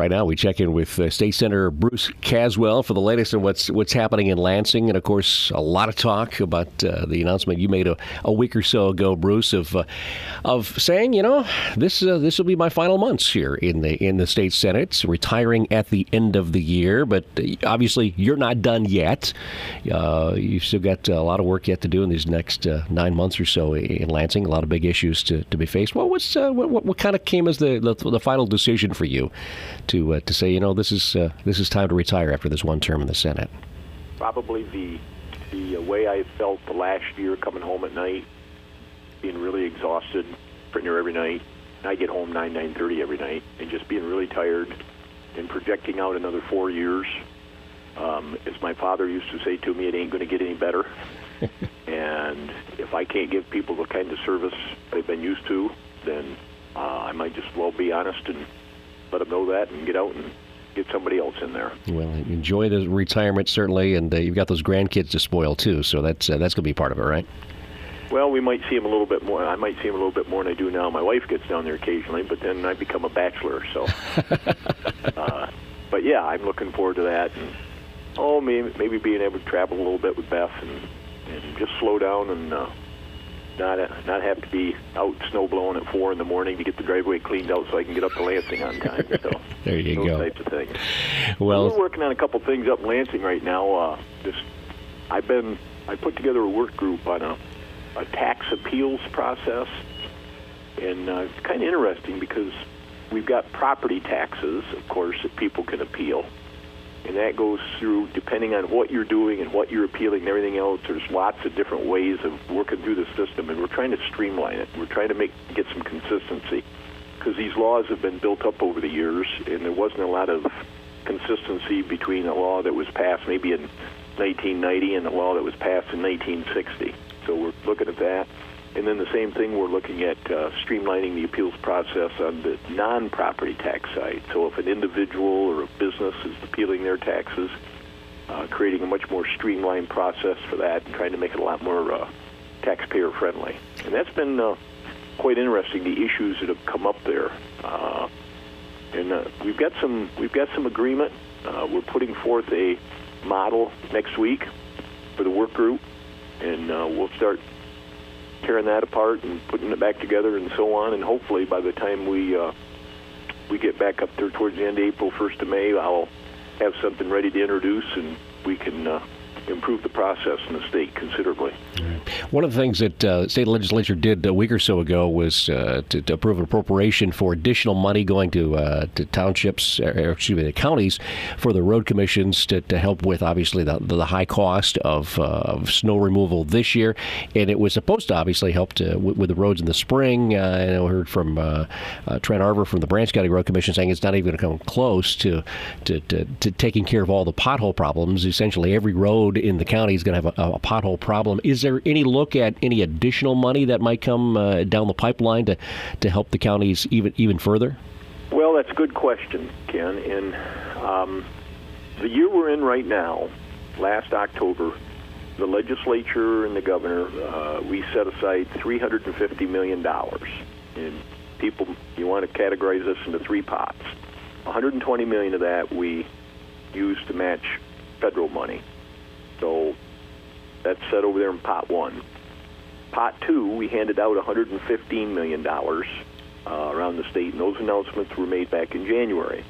Right now, we check in with State Senator Bruce Caswell for the latest on what's happening in Lansing, and of course, a lot of talk about the announcement you made a week or so ago, Bruce, of saying, this will be my final months here in the state Senate, retiring at the end of the year. But obviously, you're not done yet. You've still got a lot of work yet to do in these next 9 months or so in Lansing. A lot of big issues to be faced. What kind of came as the final decision for you to say, this is time to retire after this one term in the Senate? Probably the way I felt the last year, coming home at night, being really exhausted, pretty near every night. I get home 9:30 every night, and just being really tired and projecting out another 4 years. As my father used to say to me, it ain't going to get any better. And if I can't give people the kind of service they've been used to, then I might just well be honest and let them know that and get out and get somebody else in there. Well, enjoy the retirement, certainly, and you've got those grandkids to spoil, too, so that's going to be part of it, right? Well, we might see him a little bit more. I might see him a little bit more than I do now. My wife gets down there occasionally, but then I become a bachelor, so. But, yeah, I'm looking forward to that. And, maybe being able to travel a little bit with Beth and just slow down and not have to be out snow blowing at 4 in the morning to get the driveway cleaned out so I can get up to Lansing on time. So there you go. Those types of things. Well, we're working on a couple things up in Lansing right now. I put together a work group on a tax appeals process, and it's kind of interesting because we've got property taxes, of course, that people can appeal. And that goes through, depending on what you're doing and what you're appealing and everything else, there's lots of different ways of working through the system, and we're trying to streamline it. We're trying to get some consistency, because these laws have been built up over the years, and there wasn't a lot of consistency between a law that was passed maybe in 1990 and a law that was passed in 1960. So we're looking at that. And then the same thing, we're looking at streamlining the appeals process on the non-property tax side. So if an individual or a business is appealing their taxes, creating a much more streamlined process for that and trying to make it a lot more taxpayer-friendly. And that's been quite interesting, the issues that have come up there. And we've got some agreement. We're putting forth a model next week for the work group, and we'll start tearing that apart and putting it back together and so on. And hopefully by the time we get back up there towards the end of April, 1st of May, I'll have something ready to introduce, and we can improve the process in the state considerably. One of the things that the state legislature did a week or so ago was to approve an appropriation for additional money going to townships, the counties, for the road commissions to help with, obviously, the high cost of snow removal this year. And it was supposed to obviously help with the roads in the spring. I heard from Trent Arver from the Branch County Road Commission saying it's not even going to come close to taking care of all the pothole problems. Essentially, every road in the county is going to have a pothole problem. Is there any look at any additional money that might come down the pipeline to help the counties even further? Well, that's a good question, Ken. And the year we're in right now, last October, the legislature and the governor, we set aside $350 million. And people, you want to categorize this into three pots. $120 million of that we used to match federal money. So that's set over there in pot one. Pot two, we handed out $115 million around the state, and those announcements were made back in January.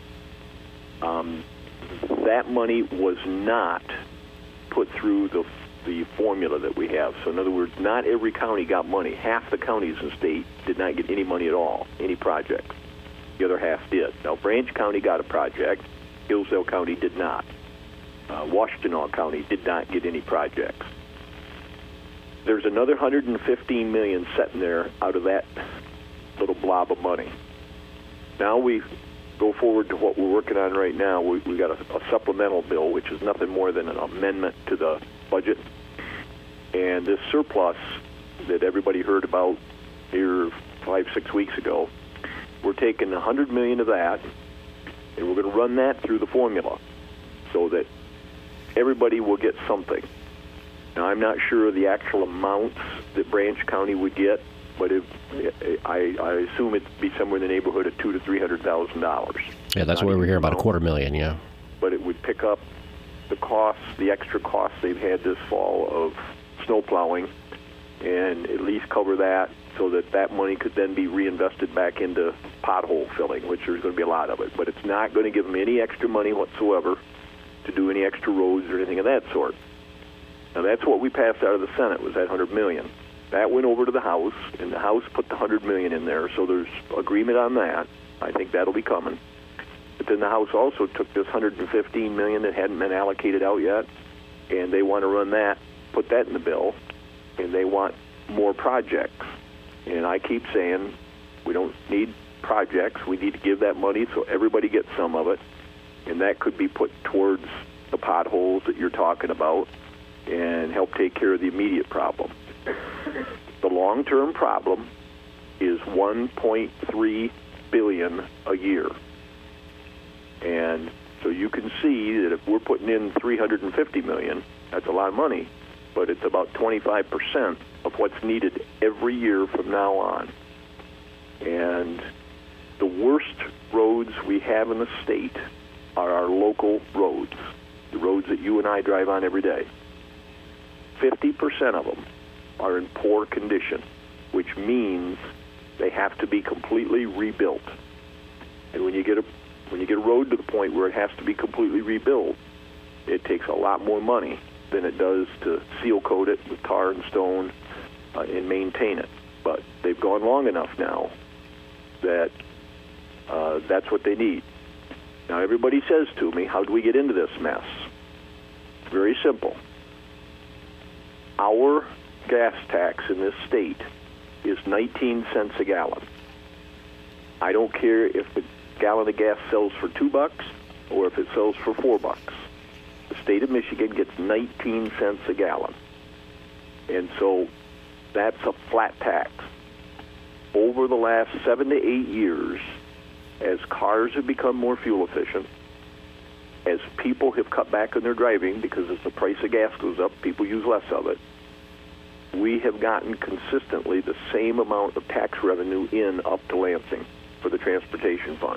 That money was not put through the formula that we have. So in other words, not every county got money. Half the counties in the state did not get any money at all, any project. The other half did. Now, Branch County got a project. Hillsdale County did not. Washtenaw County did not get any projects. There's another $115 million sitting there out of that little blob of money. Now we go forward to what we're working on right now. We got a supplemental bill, which is nothing more than an amendment to the budget. And this surplus that everybody heard about here 5-6 weeks ago, we're taking $100 million of that, and we're going to run that through the formula so that everybody will get something. Now, I'm not sure of the actual amounts that Branch County would get, but I assume it'd be somewhere in the neighborhood of $200,000 to $300,000. Yeah, that's Not what a we're huge hearing, about amount. $250,000. Yeah. But it would pick up the costs, the extra costs they've had this fall of snow plowing, and at least cover that so that money could then be reinvested back into pothole filling, which there's going to be a lot of it. But it's not going to give them any extra money whatsoever to do any extra roads or anything of that sort. Now, that's what we passed out of the Senate, was that $100 million. That went over to the House, and the House put the $100 million in there, so there's agreement on that. I think that'll be coming. But then the House also took this $115 million that hadn't been allocated out yet, and they want to run that, put that in the bill, and they want more projects. And I keep saying we don't need projects. We need to give that money so everybody gets some of it, and that could be put towards the potholes that you're talking about and help take care of the immediate problem. The long-term problem is $1.3 billion a year. And so you can see that if we're putting in $350 million, that's a lot of money, but it's about 25% of what's needed every year from now on. And the worst roads we have in the state are our local roads, the roads that you and I drive on every day. 50% of them are in poor condition, which means they have to be completely rebuilt. And when you get a road to the point where it has to be completely rebuilt, it takes a lot more money than it does to seal coat it with tar and stone and maintain it. But they've gone long enough now that that's what they need. Now, everybody says to me, how do we get into this mess? It's very simple. Our gas tax in this state is 19 cents a gallon. I don't care if the gallon of gas sells for $2 or if it sells for $4. The state of Michigan gets 19 cents a gallon. And so that's a flat tax. Over the last 7 to 8 years, as cars have become more fuel efficient, as people have cut back on their driving because as the price of gas goes up, people use less of it, we have gotten consistently the same amount of tax revenue in up to Lansing for the transportation fund.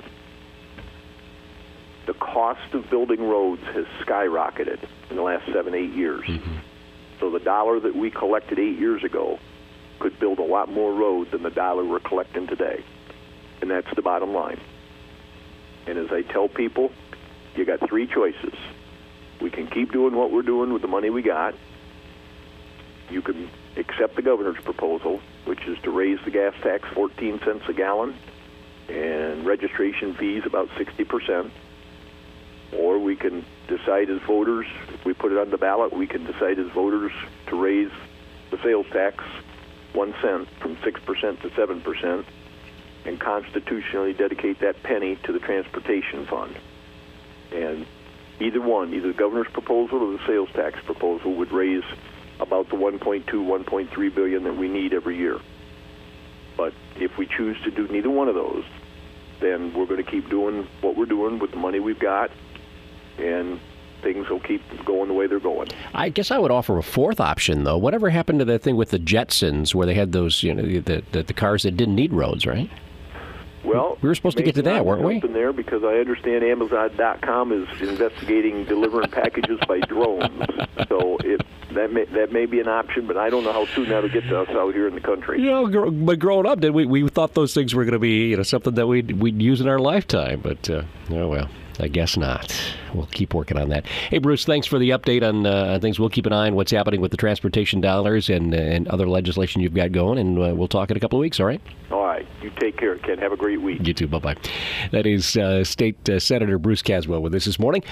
The cost of building roads has skyrocketed in the last 7, 8 years. Mm-hmm. So the dollar that we collected 8 years ago could build a lot more road than the dollar we're collecting today. And that's the bottom line. And as I tell people, you got three choices. We can keep doing what we're doing with the money we got. You can accept the governor's proposal, which is to raise the gas tax 14 cents a gallon and registration fees about 60%. Or we can decide as voters, if we put it on the ballot, we can decide as voters to raise the sales tax 1 cent from 6% to 7% and constitutionally dedicate that penny to the transportation fund. And either one, either the governor's proposal or the sales tax proposal, would raise about the $1.2, $1.3 billion that we need every year. But if we choose to do neither one of those, then we're going to keep doing what we're doing with the money we've got, and things will keep going the way they're going. I guess I would offer a fourth option, though. Whatever happened to that thing with the Jetsons, where they had those, the cars that didn't need roads, right? Well, we were supposed to get to that, weren't we? There, because I understand Amazon.com is investigating delivering packages by drones. So that may be an option, but I don't know how soon that'll get to us out here in the country. But growing up, we thought those things were going to be something that we'd use in our lifetime. But oh well, I guess not. We'll keep working on that. Hey, Bruce, thanks for the update on things. We'll keep an eye on what's happening with the transportation dollars and other legislation you've got going, and we'll talk in a couple of weeks, all right? All right. You take care, Ken. Have a great week. You too. Bye-bye. That is State Senator Bruce Caswell with us this morning.